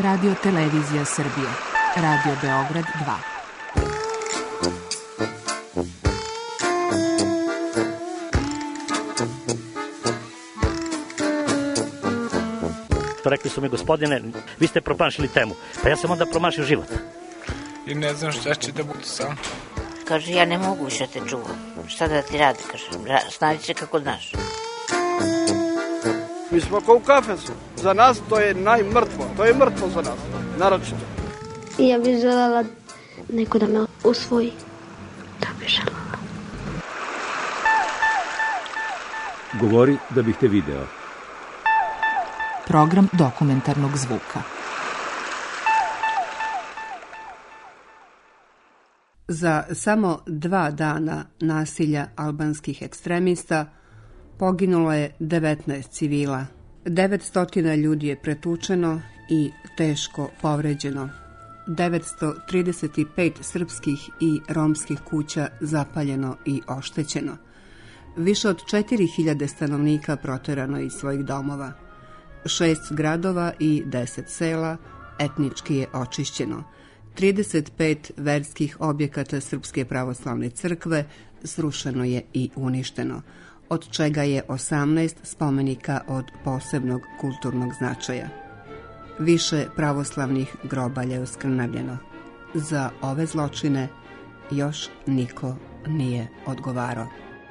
Radio Televizija Srbije. Radio Beograd 2. Rekli su mi, gospodine, vi ste promašili temu. Pa ja sam onda promašio život. I ne znam šta će da bude sam. Kaže, ja ne mogu više te čuvam. Šta da ti radi, kaže, snađi se kako znaš. Mi smo kao u kafesu. Za nas to je najmrtvo. To je mrtvo za nas, naročito. I ja bih želela neko da me usvoji. Da bih želela. Govori da bih te video. Program dokumentarnog zvuka. Za samo 2 dana nasilja albanskih ekstremista poginulo je 19 civila. 900 ljudi je pretučeno i teško povređeno. 935 srpskih i romskih kuća zapaljeno i oštećeno. Više od 4000 stanovnika proterano iz svojih domova. 6 gradova i 10 sela etnički je očišćeno. 35 verskih objekata Srpske pravoslavne crkve srušeno je i uništeno, od čega je 18 spomenika od posebnog kulturnog značaja. Više pravoslavnih grobalja je oskrnavljeno. Za ove zločine još niko nije odgovarao.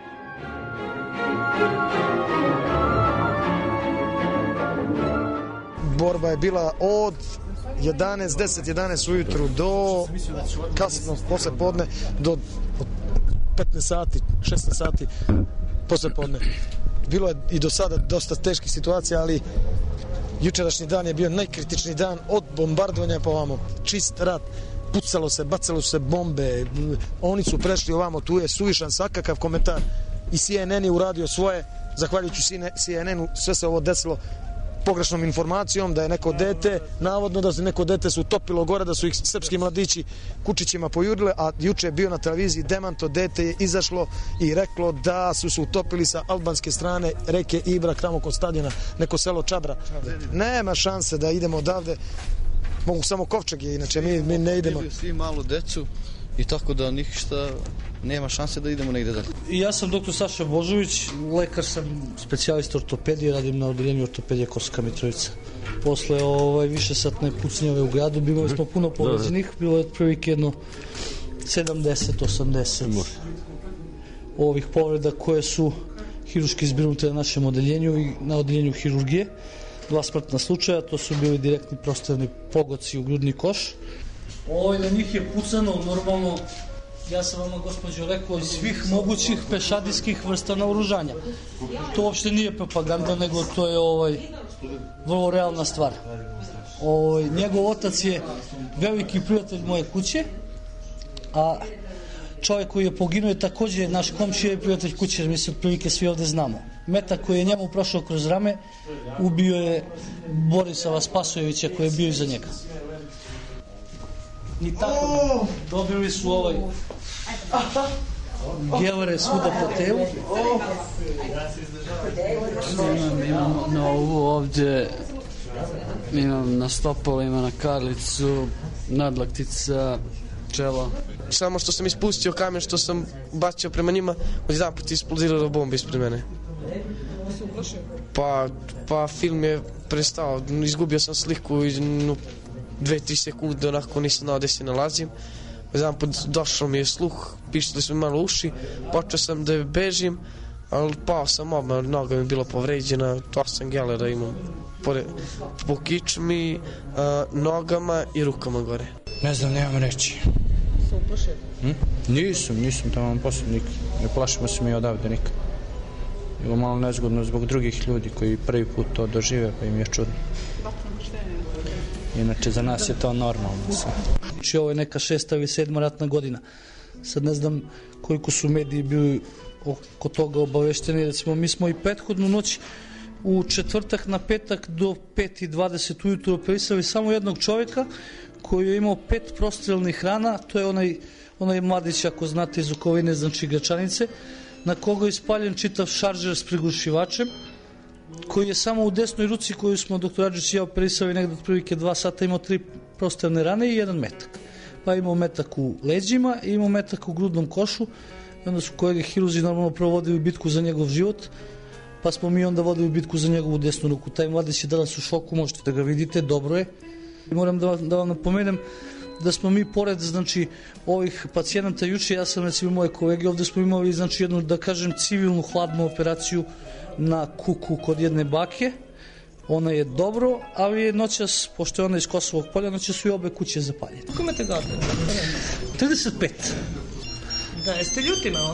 Borba je bila od 10-11 ujutru do kasno posle podne do 15 sati, 16 sati posle podne. Bilo je i do sada dosta teških situacija, ali jučerašnji dan je bio najkritičniji dan od bombardovanja pa ovamo. Čist rat, pucalo se, bacalo se bombe, oni su prešli ovamo, tu je suvišan svakakav komentar i CNN je uradio svoje, zahvaljujući CNN-u sve se ovo desilo pogrešnom informacijom da je neko dete, navodno da se neko dete su utopilo gore, da su ih srpski mladići kučićima pojurile, a juče je bio na televiziji demanto, dete je izašlo i reklo da su se utopili sa albanske strane reke Ibra, tamo kod stadiona, neko selo Čabra. Nema šanse da idemo odavde, mogu samo kovčege, inače mi ne idemo. Svi malu decu i tako da ništa nema šanse da idemo negde dalje. Ja sam doktor Saša Božović, lekar sam specijalista ortopedije, radim na odeljenju ortopedije Kosovska Mitrovica. Posle višesatne pucnjave u gradu imali smo puno povređenih, bilo je otprilike jedno 70-80 ovih povreda koje su hiruški zbrinute na našem odeljenju i na odeljenju hirurgije. 2 smrtna slučaja, to su bili direktni prostavni pogoci u grudni koš. Na njih je pucano normalno, ja sam vama gospođo rekao, iz svih mogućih pešadijskih vrsta naoružanja. To uopšte nije propaganda, nego to je vrlo realna stvar. Njegov otac je veliki prijatelj moje kuće, a čovjek koji je poginuo je također naš komšija i prijatelj kuće, jer mi se otprilike svi ovde znamo. Metak koji je njemu prošao kroz rame ubio je Borisava Spasojevića koji je bio iza njega. I tako dobili su gelere svuda po telu. Imam na ovu ovdje, imam na stopalima, na karlicu, nadlaktica, čelo. Samo što sam ispustio kamen, što sam bacio prema njima, odjedan put isplodirala bomba ispred mene. Pa film je prestao, izgubio sam sliku i 2-3 sekunde, onako nisam znao gde se nalazim. Jedan put došao mi je sluh, pištili su mi malo uši, počeo sam da bežim, ali pao sam odmah, noga mi je bila povređena, 8 gelera imam po kičmi, nogama i rukama gore. Ne znam, nemam reći. Su uplašeni? Nisam tamo posle nikad. Ne plašimo se mi odavde nikad. Bilo malo nezgodno zbog drugih ljudi koji prvi put to dožive, pa im je čudno. Inače, za nas je to normalno. Znači, ovo je neka 6. ili 7. ratna godina. Sad ne znam koliko su mediji bili oko toga obavešteni. Recimo, mi smo i prethodnu noć u četvrtak na petak do 5:20 ujutru operisali samo jednog čovjeka koji je imao 5 prostrelnih rana. To je onaj mladić, ako znate, iz okoline, znači Gračanice, na koga je ispaljen čitav šaržer s prigušivačem. koji je samo u desnoj ruci koju smo doktor Adžić i ja operisali negde otprilike 2 sata imao 3 prostavne rane i 1 metak. Pa imao metak u leđima i imao metak u grudnom košu. I onda su kolege hirurzi normalno provodili bitku za njegov život, pa smo mi onda vodili bitku za njegovu desnu ruku. Taj mladić je danas u šoku, možete da ga vidite, dobro je. I moram da vam napomenem da smo mi pored, znači, ovih pacijenata juče, ja sam recimo moje kolege, ovde smo imali, znači, jednu, da kažem, civilnu hladnu operaciju na kuku kod jedne bake. Ona je dobro, ali je noćas, pošto je ona iz Kosovog polja, noćas su i obe kuće zapaljene. Kako imate godine? 35. Da, jeste ljuti malo?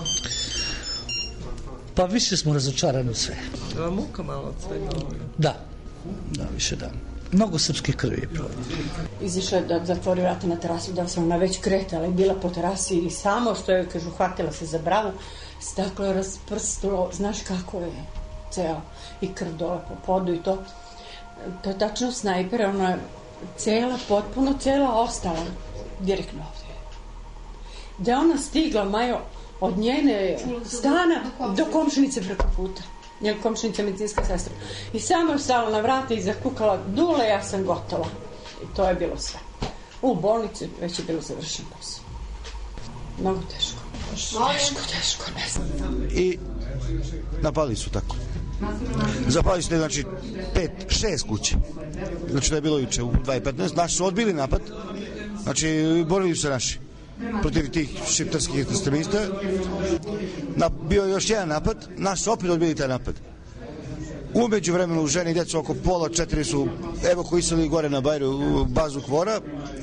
Pa više smo razočarani u sve. Da, muka malo od svega. Da, više da. Mnogo srpske krvi je provodno. Izišla da zatvori vrata na terasu, da sam ona već kretala i bila po terasi i samo što je, kažu, hvatila se za bravu, staklo je rasprstilo, znaš kako je ceo i krv dole po podu i to. To je tačno snajper, ona je cela, potpuno cela ostala direktno ovdje. Da je ona stigla, Majo, od njene stana do komšinice preko puta. Njena komšinica je medicinska sestra. I samo je stala na vrata i zakukala, Dule, ja sam gotova. I to je bilo sve. U bolnici već je bilo završen posao. Mnogo teško. Teško, ne znam. I napali su tako. Zapali su, znači, 5-6 kuće. Znači, da je bilo juče u 2:15. Naši su odbili napad. Znači, borili su se naši protiv tih šiptarskih ekstremista. Bio je još jedan napad, naši su opet odbili taj napad. Umeđu vremenu žene i djeca oko 3:30 su evakuisali gore na Bajru u bazu Kvora.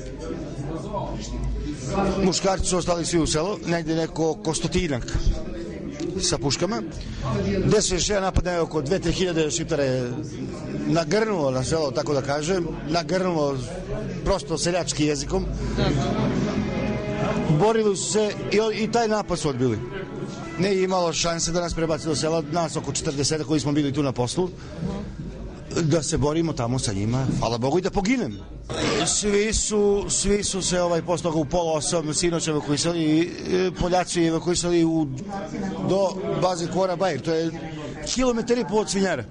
Muškarci su ostali svi u selo, negdje neko oko 100 sa puškama. Gde se još jedan napad, oko 2-3 hiljade šiptara je nagrnulo na selo, tako da kažem, nagrnulo prosto seljački jezikom. Borili su se i taj napad su odbili. Ne je imalo šanse da nas prebaci do sela, nas oko 40 koji smo bili tu na poslu, da se borimo tamo sa njima, hvala Bogu, i da poginem. Svi su se posle toga u 7:30 sinoć evakuisali i Poljaci evakuisali do baze Kvora Bajr, to je kilometar i pol od Svinjara.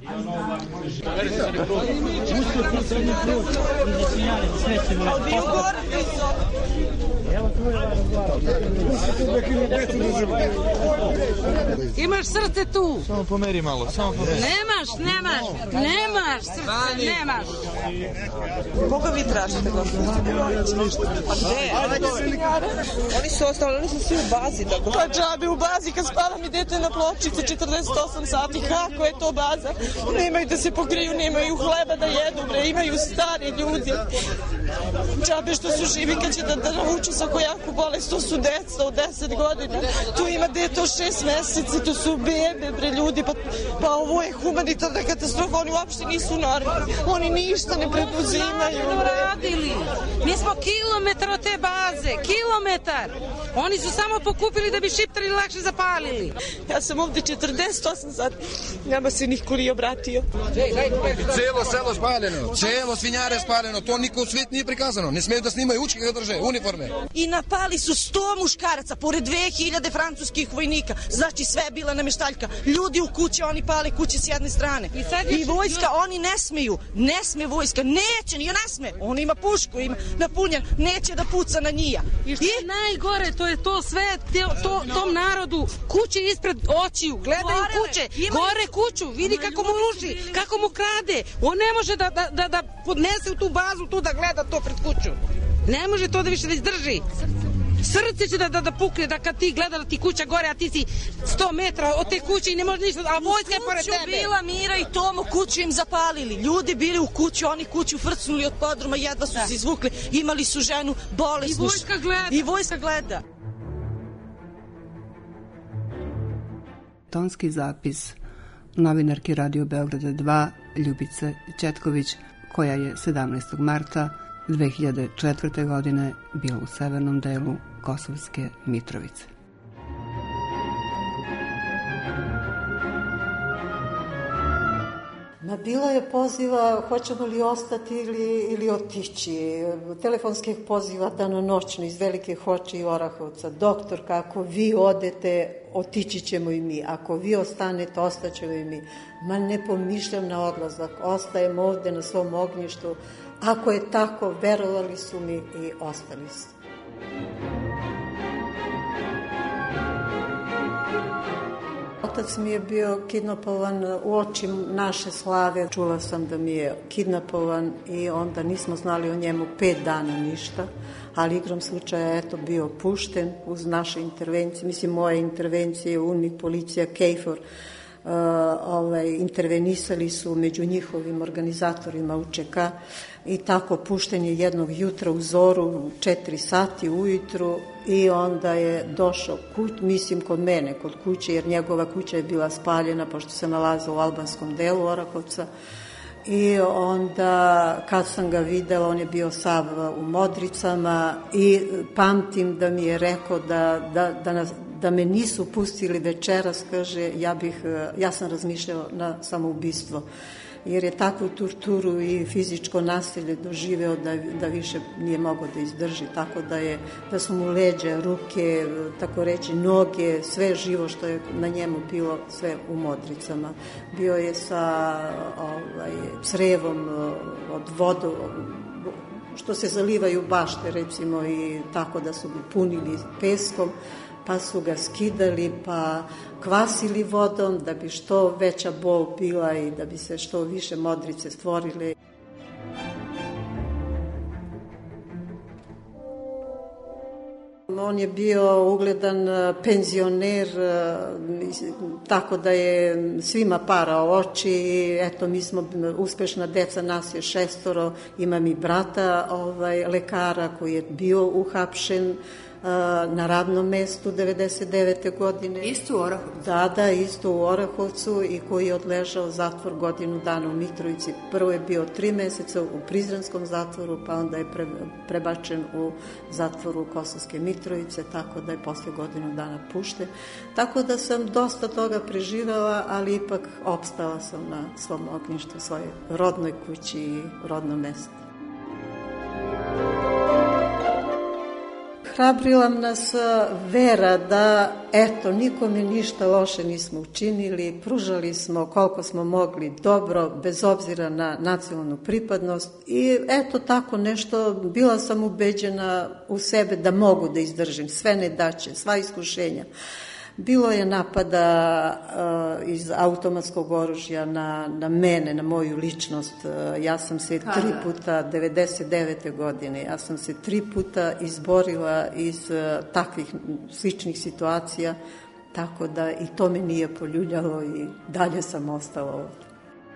Imaš srce tu. Samo pomeri malo, Nemaš srce, nemaš. Koga vi tražite, gospođo? A gde? Oni su ostali, oni su svi u bazi. Pa džabe u bazi, kad spava mi dete na pločice 48 sati, kako je to baza? Nemaju da se pokriju, nemaju hleba da jedu, imaju stari ljudi. Džabe što su živi kad će da nauču sa kojaku bolest, to su deca od 10 godina. Tu ima dete od 6 meseci, tu su bebe, ljudi, pa ovo je humanitarna katastrofa, oni uopšte nisu normalni. Oni ništa ne preduzimaju. Mi smo kilometar od te baze, kilometar. Oni su samo pokupili da bi šiptari lakše zapalili. Ja sam ovde 48 sati, nama se niko nije obratio. Celo selo spaljeno, celo Svinjare spaljeno, to niko u svijet nije prikazano. Ne smeju da snimaju učke kada drže uniforme. I napali su 100 muškaraca, pored 2000 francuskih vojnika. Znači sve je bila namještaljka. Ljudi u kuće, oni pale kuće s jedne strane. I vojska, oni ne smeju. Ne sme vojska, neće, nije ne sme. On ima pušku, ima napunjen, neće da puca na njija. I što je najgore, to je to sve, tom narodu, kuće ispred očiju, gledaju kuće, gore kuću, vidi kako mu ruši, kako mu krade. On ne može da podnese u tu bazu, tu da gleda to pred kuću. Ne može to da više da izdrži. Srce će da pukne, da kad ti gledala ti kuća gore, a ti si 100 metra od te kuće i ne može ništa, a vojska je pored tebe. Kuću bila Mira i Tomo, kuću im zapalili. Ljudi bili u kuću, oni kuću frcnuli od podruma, jedva su se izvukli, imali su ženu bolesnu. I vojska gleda. Tonski zapis novinarki Radio Beograda 2 Ljubice Četković, koja je 17. marta 2004. godine bila u severnom delu Kosovske Mitrovice. Ma bilo je poziva hoćemo li ostati ili otići. Telefonskih poziva danonoćno iz Velike Hoče i Orahovca. Doktorka, ako vi odete, otići ćemo i mi. Ako vi ostanete, ostaćemo i mi. Ma ne pomišljam na odlazak. Ostajem ovde na svom ognjištu. Ako je tako, verovali su mi i ostali su. Otac mi je bio kidnapovan u oči naše slave. Čula sam da mi je kidnapovan i onda nismo znali o njemu 5 dana ništa, ali igrom slučaja bio pušten uz naše intervencije, mislim moje intervencije, UNMIK, policija, KFOR, intervenisali su među njihovim organizatorima UČK i tako pušten je jednog jutra u zoru u 4 sati ujutru i onda je došao kod mene, kod kuće, jer njegova kuća je bila spaljena pošto se nalaze u albanskom delu Orahovca. I onda kad sam ga videla, on je bio sav u modricama i pamtim da mi je rekao da me nisu pustili večeras, kaže, ja sam razmišljao na samoubistvo, jer je takvu torturu i fizičko nasilje doživeo da više nije mogao da izdrži, tako da su mu leđa, ruke, tako reći, noge, sve živo što je na njemu bilo, sve u modricama. Bio je sa crevom od vodu, što se zalivaju bašte, recimo, i tako da su ga punili peskom, pa su ga skidali, pa kvasili vodom da bi što veća bol bila i da bi se što više modrice stvorile. On je bio ugledan penzioner, tako da je svima parao oči i eto, mi smo uspešna deca, nas je 6, imam i brata lekara koji je bio uhapšen na radnom mestu 99. godine. Isto u Orahovcu? Da, isto u Orahovcu i koji je odležao zatvor godinu dana u Mitrovici. Prvo je bio 3 meseca u Prizrenskom zatvoru, pa onda je prebačen u zatvoru Kosovske Mitrovice, tako da je posle godinu dana pušten. Tako da sam dosta toga preživela, ali ipak opstala sam na svom ognjištu, svojoj rodnoj kući i rodnom mestu. Hrabrila nas vera da, eto, nikome ništa loše nismo učinili, pružali smo koliko smo mogli dobro, bez obzira na nacionalnu pripadnost i eto tako nešto, bila sam ubeđena u sebe da mogu da izdržim sve nedaće, sva iskušenja. Bilo je napada iz automatskog oružja na mene, na moju ličnost. Ja sam se 3 puta, 99. godine, ja sam se 3 puta izborila iz takvih sličnih situacija, tako da i to me nije poljuljalo i dalje sam ostala ovdje.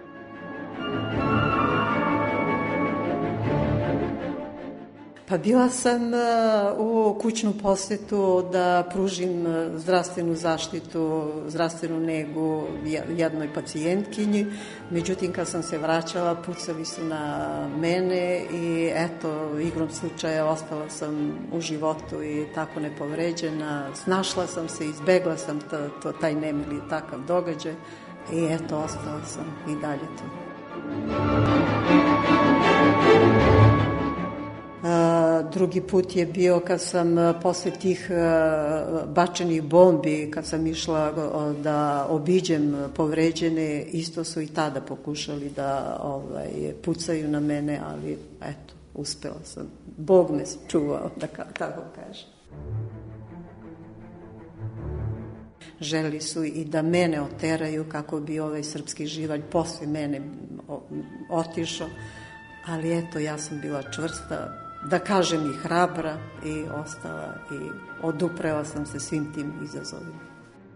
Pa bila sam u kućnu posetu da pružim zdravstvenu zaštitu, zdravstvenu negu jednoj pacijentkinji. Međutim, kad sam se vraćala, pucali su na mene i eto, igrom slučaja ostala sam u životu i tako nepovređena. Snašla sam se, izbegla sam taj nemili takav događaj i eto, ostala sam i dalje tu. Drugi put je bio kad sam posle tih bačenih bombi, kad sam išla da obiđem povređene, isto su i tada pokušali da pucaju na mene, ali eto, uspela sam. Bog me čuvao, da tako kažem. Želi su i da mene oteraju kako bi ovaj srpski živalj posle mene otišao, ali eto, ja sam bila čvrsta, da kažem i hrabra i ostala i oduprela sam se svim tim izazovima.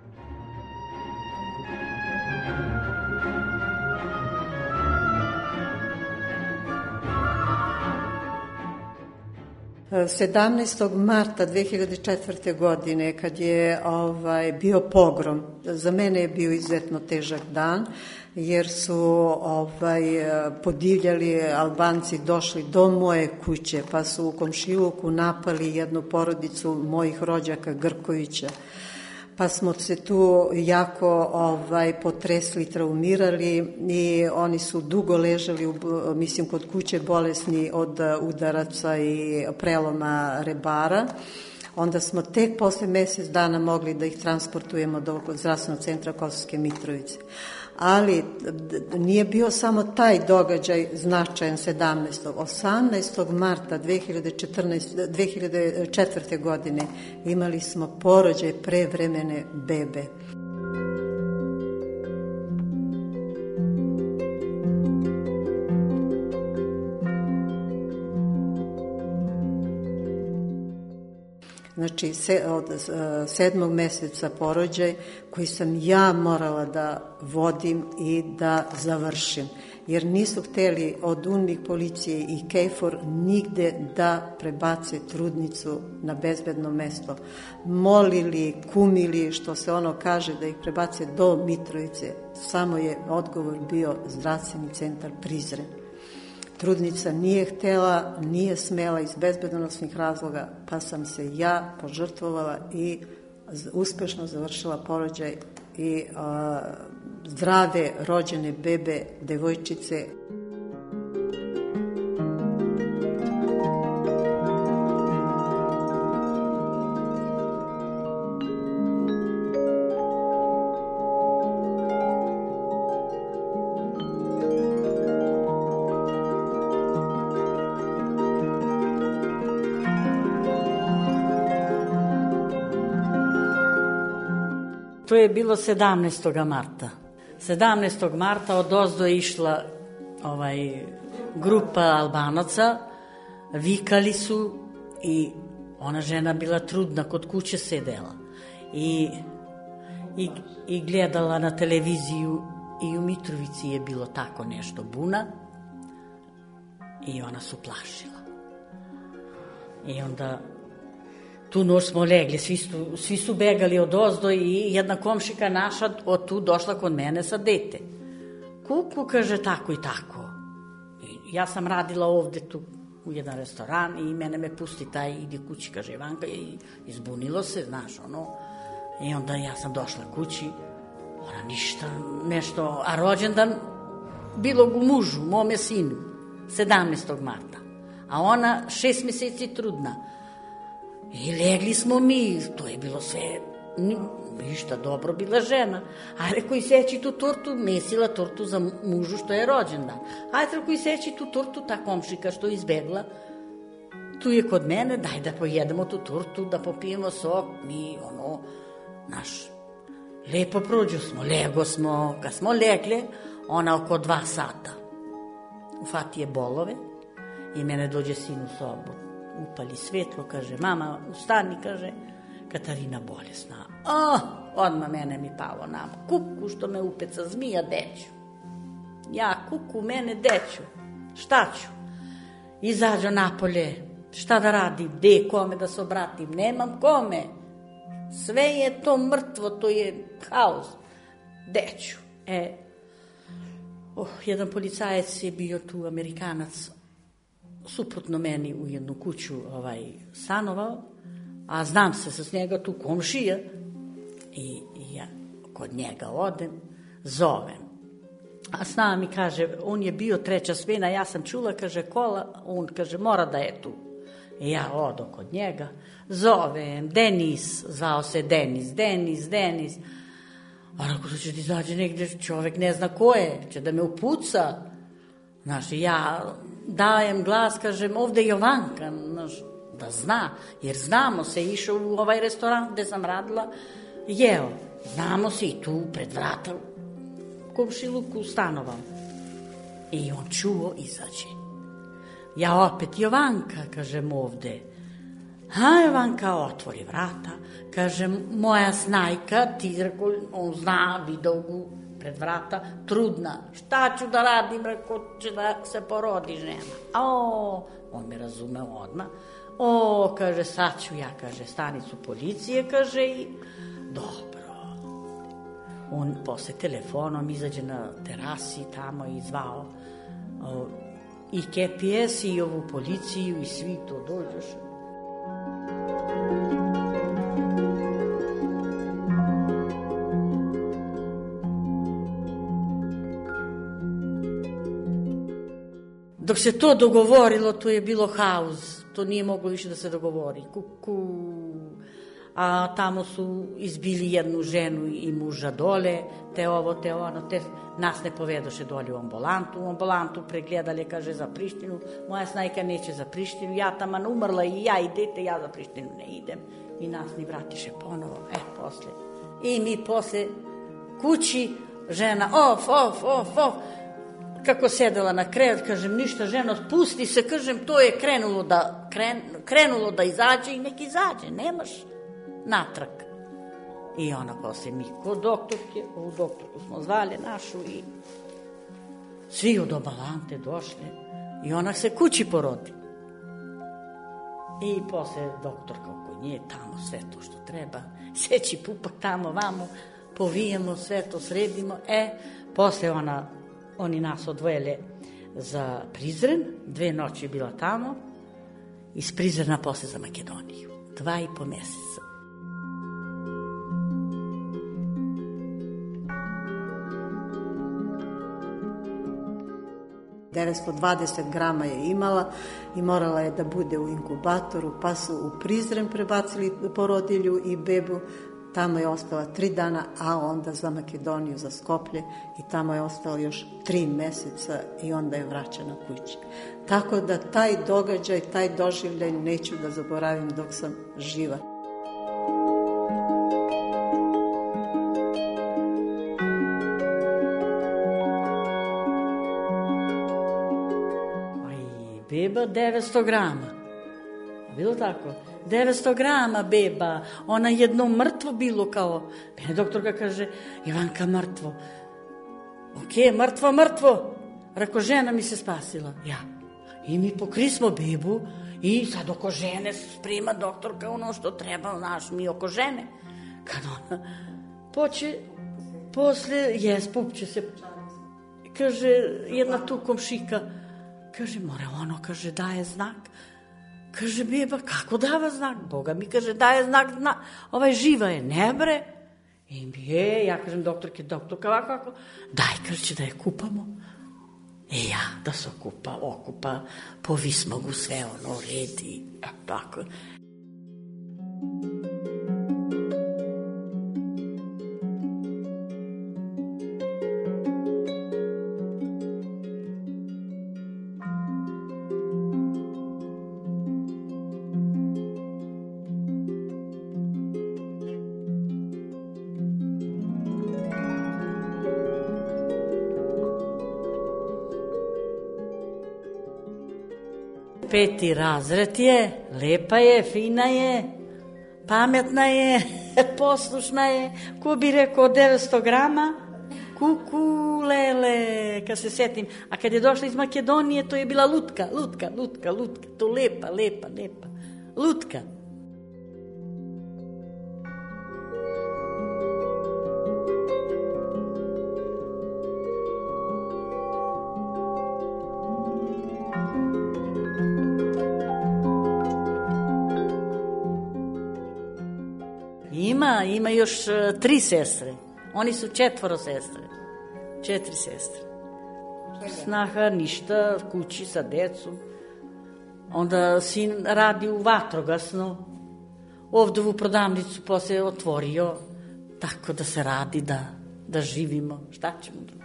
– 17. marta 2004. godine, kad je bio pogrom, za mene je bio izuzetno težak dan, jer su podivljali Albanci, došli do moje kuće, pa su u komšiluku napali jednu porodicu mojih rođaka Grkovića. pa smo se tu jako potresli, traumirali i oni su dugo ležali, mislim, kod kuće bolesni od udaraca i preloma rebara. Onda smo tek posle mesec dana mogli da ih transportujemo do zdravstvenog centra Kosovske Mitrovice. Ali nije bio samo taj događaj značajan 17. 18. marta 2004. godine imali smo porođaj prevremene bebe. Znači, od 7. meseca porođaj koji sam ja morala da vodim i da završim. Jer nisu hteli od UNMIK, policije i KFOR nigde da prebace trudnicu na bezbedno mesto. Molili, kumili, što se ono kaže, da ih prebace do Mitrovice. Samo je odgovor bio zdravstveni centar Prizren. Trudnica nije htela, nije smela iz bezbednosnih razloga, pa sam se ja požrtvovala i uspešno završila porođaj i zdrave rođene bebe, devojčice. To je bilo 17. marta. 17. marta odozdo je išla grupa Albanaca, vikali su i ona žena bila trudna, kod kuće sedela i gledala na televiziju i u Mitrovici je bilo tako nešto buna i ona su plašila. I onda tu noć smo legli, svi su begali od ozdo i jedna komšika naša od tu došla kod mene sa dete. Kuku, kaže, tako i tako. I ja sam radila ovde tu u jedan restoran i mene me pusti taj, idi kući, kaže Ivanka, i izbunilo se, znaš, ono. I onda ja sam došla kući, ona ništa, nešto, a rođendan bilog u mužu, mome sinu, 17. marta. A ona 6 meseci trudna. I legli smo mi, to je bilo sve, ništa, dobro bila žena. A rekao, i seći tu tortu, mesila tortu za mužu što je rođendan. Ajde, rekao, i seći tu tortu, ta komšika što je izbegla, tu je kod mene, daj da pojedemo tu tortu, da popijemo sok, mi, naš, lepo prođu smo, lego smo, kad smo legle, ona oko 2 sata. Ufati je bolove i mene dođe sin u sobu. Upali svetlo, kaže, mama, ustani, kaže, Katarina bolesna. Odmah mene mi palo na kuku što me upeca zmija, deću. Ja, kuku, mene deću. Šta ću? Izađo napolje, šta da radim, gde, kome da se obratim, nemam kome. Sve je to mrtvo, to je haos. Deću. Jedan policajac je bio tu, Amerikanac, suprotno meni u jednu kuću stanovao, a znam se sa njega tu komšija i ja kod njega odem, zovem. A s nama mi kaže, on je bio 3. smena, ja sam čula, kaže, kola, on kaže, mora da je tu. I ja odo kod njega, zovem, Denis, zvao se Denis. A ako će ti izađe negdje, čovek ne zna ko je, će da me upuca. Znaš, ja dajem glas, kažem, ovde je Jovanka, znaš, da zna, jer znamo se, išao u ovaj restoran gde sam radila, jeo, znamo se i tu pred vrata komšiluku stanovao. I on čuo, izađe. Ja opet, Jovanka, kažem, ovde. Jovanka otvori vrata, kažem, moja snajka, ti, rekao, on zna, video gu pred vrata, trudna, šta ću da radim, rekao, će da se porodi žena. On me razumeo odmah. Kaže, sad ću ja, kaže, stanicu policije, kaže, i dobro. On posle telefonom izađe na terasi tamo i zvao i KPS i ovu policiju i svi to dođeš. Dok se to dogovorilo, to je bilo haos. To nije moglo više da se dogovori. Kuku. A tamo su izbili jednu ženu i muža dole, te ovo, te ono, te nas ne povedoše dolje u ambulantu pregledali, kaže za Prištinu, moja snajka neće za Prištinu, ja taman umrla i ja idete, ja za Prištinu ne idem i nas ni vratiše ponovo, posle. I mi posle kući, žena kako sedela na krevet, kažem ništa ženo, pusti se, kažem to je krenulo da izađe i nek izađe, nemaš natrag. I ona posle mi kod doktorke, ovu doktorku smo zvali našu i svi od ambulante došli i ona se kući porodi. I posle doktorka oko nje tamo sve to što treba, seći pupak tamo vamo, povijemo sve to, sredimo. Posle oni nas odvojili za Prizren, 2 noći je bila tamo, iz Prizrena posle za Makedoniju, 2,5 meseca. 920 grama je imala i morala je da bude u inkubatoru, pa su u Prizren prebacili porodilju i bebu. Tamo je ostala 3 dana, a onda za Makedoniju, za Skoplje i tamo je ostala još 3 meseca i onda je vraćena kući. Tako da taj događaj, taj doživljaj neću da zaboravim dok sam živa. Beba 900 grama. Bilo tako? 900 grama beba. Ona jedno mrtvo bilo kao. Mene doktorka kaže, Ivanka mrtvo. Ok, mrtvo. Rako, žena mi se spasila. Ja. I mi pokrismo bebu i sad oko žene sprema doktorka ono što treba, znaš, mi oko žene. Kad ona poče, posle, pupće se. Kaže, jedna tu komšika, kaže, mora ono, kaže, daje znak. Kaže, beba, kako dava znak? Boga mi, kaže, daje znak, živa je, ne bre. I mi ja kažem, doktorka, ovako, daj, kaže, da je kupamo. Ja, da se okupa, povismo gu sve, redi, tako. Peti razred je, lepa je, fina je, pametna je, poslušna je, ko bi rekao 900 grama, kuku, lele, kad se setim. A kad je došla iz Makedonije, to je bila lutka, to lepa, lutka. Ima još 3 sestre. Oni su 4 sestre. 4 sestre. Snaha ništa, kući sa decom. Onda sin radi u vatrogasno. Ovdje u prodavnicu posle otvorio. Tako da se radi, da živimo. Šta ćemo drugo?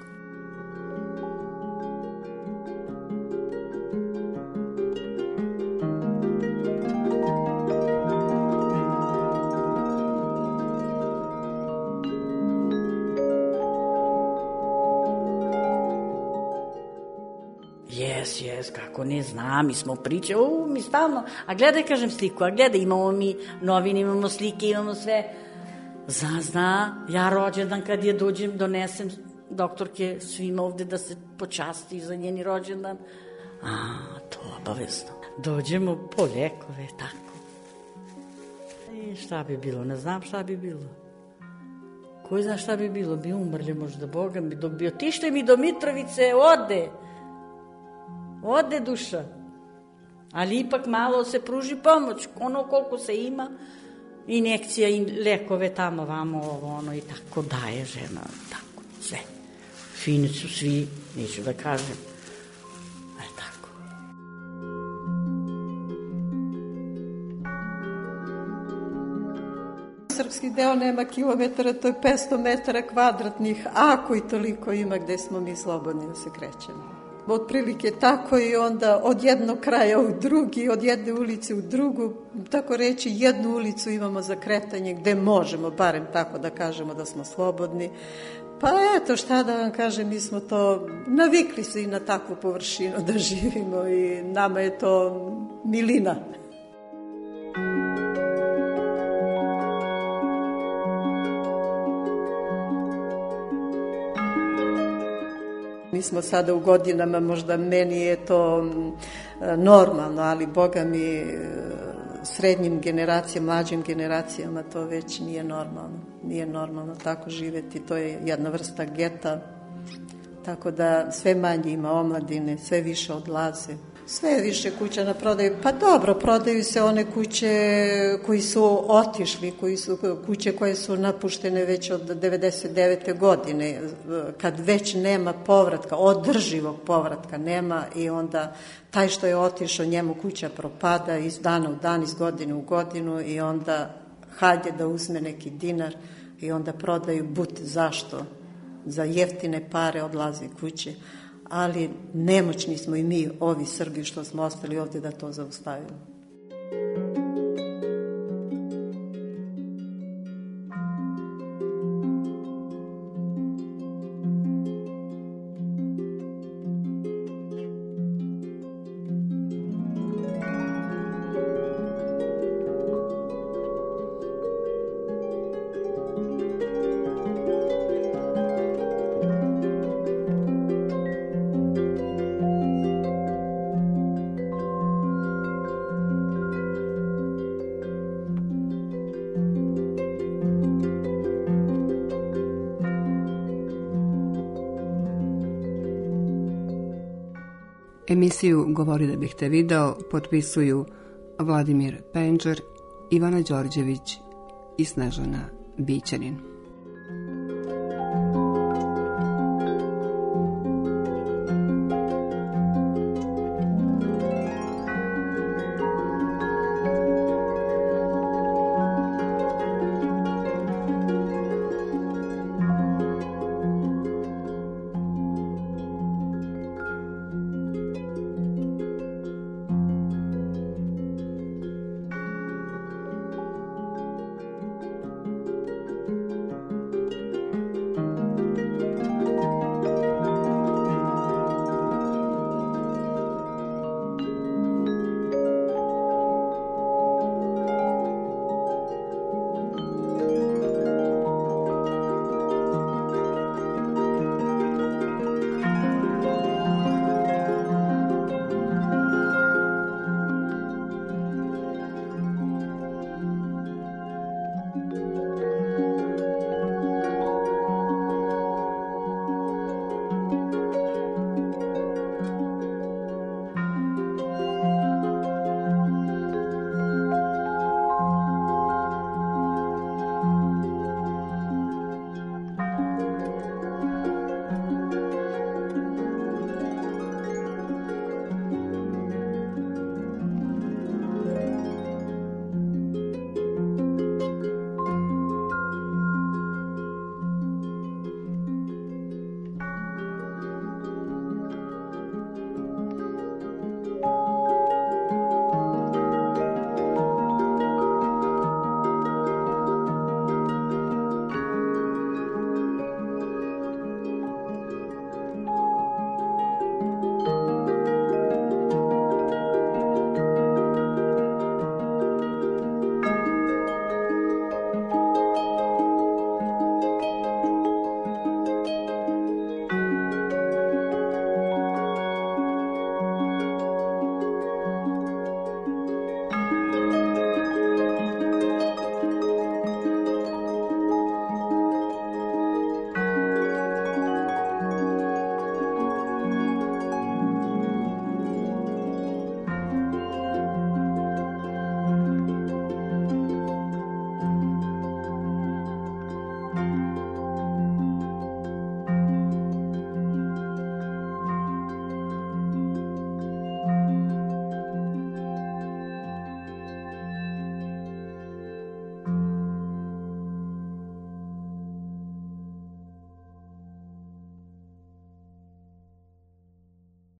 Kako ne znam, mi smo pričali, mi stalno, a gledaj, kažem, sliku, imamo mi novine, imamo slike, imamo sve. Zna, ja rođendan kad je dođem, donesem doktorke svima ovde da se počasti za njeni rođendan. To obavezno. Dođemo po lekove, tako. I šta bi bilo, ne znam šta bi bilo. Ko zna šta bi bilo, bi umrli možda, Boga mi, dok bi otišli mi do Mitrovice, ode duša, ali ipak malo se pruži pomoć, ono koliko se ima, injekcija i lekove tamo, vamo, i tako daje žena, tako, sve. Fini su svi, neću da kažem, tako. deo nema kilometara, to je 500 metara kvadratnih, ako i toliko ima gde smo mi slobodni da se krećemo. Otprilike tako i onda od jednog kraja u drugi, od jedne ulice u drugu, tako reći jednu ulicu imamo za kretanje gde možemo, barem tako da kažemo da smo slobodni. Pa eto, šta da vam kažem, mi smo to navikli se i na takvu površinu da živimo i nama je to milina. Mi smo sada u godinama, možda meni je to normalno, ali Boga mi srednjim generacijama, mlađim generacijama to već nije normalno. Nije normalno tako živeti, to je jedna vrsta geta, tako da sve manje ima omladine, sve više odlaze. Sve više kuća na prodaju, pa dobro, prodaju se one kuće koji su otišli, kuće koje su napuštene već od 99. godine, kad već nema povratka, održivog povratka nema i onda taj što je otišao, njemu kuća propada iz dana u dan, iz godine u godinu i onda hajde da uzme neki dinar i onda prodaju but. Zašto? Za jeftine pare odlaze kuće. Ali nemoćni smo i mi, ovi Srbi što smo ostali ovdje, da to zaustavimo. Emisiju Govori da bih te video potpisuju Vladimir Penđer, Ivana Đorđević i Snežana Bićanin.